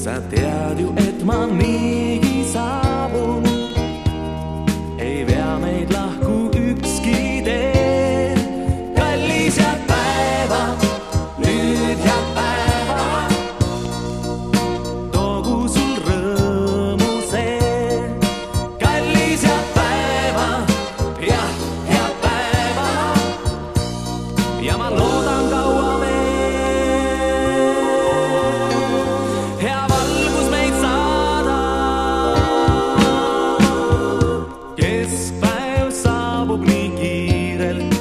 Sa tead ju, et ma niigi saabun, ei vea meid lahku ükski tee. Kallis ja päeva, nüüd ja päeva, toogu sul rõõmu see. Kallis ja päeva, jah, ja päeva, ja ma loodan kaua veel. Hea valgus meid saada, keskpäev saabub nii kiirelt,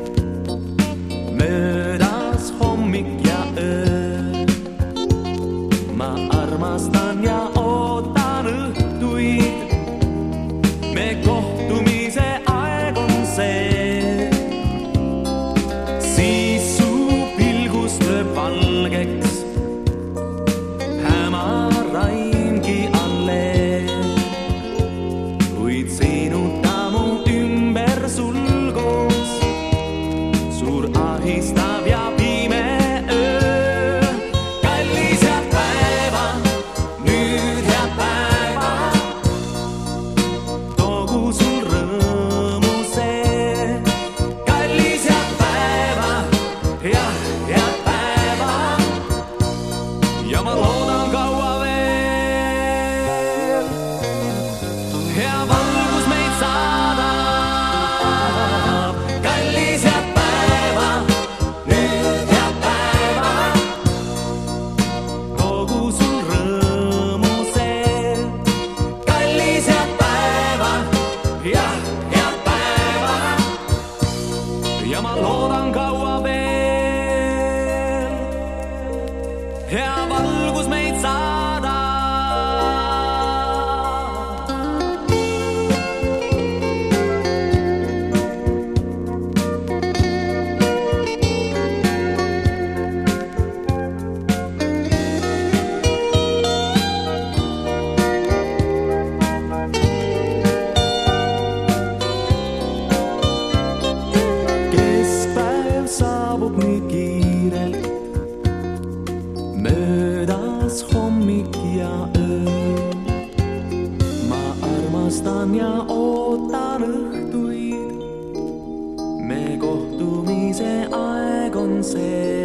möödas hommik ja öö. Ma armastan ja ootan õhtuid, me kohtumise aeg on see. Siis su pilgust lööb valgeks hämaraimgi allee, kuid sinuta mu ümber sulgus suur ahistav ja pime öö. Kallis ja päeva, nüüd ja päeva, toogu sul rõõmu see. Kallis ja päeva, jah, ja päeva, ja ma loodan kaua veel. Hea valgus meid saadab, kallis ja päeva, nüüd ja päeva, toogu sul rõõmu see. Kallis ja päeva, jah, ja päeva, ja ma loodan kaua veel. Hea valgus meid saada. Keskpäev saabub nii kiirelt, möödas hommik ja öö. Ma armastan ja ootan õhtuid, me kohtumise aeg on see.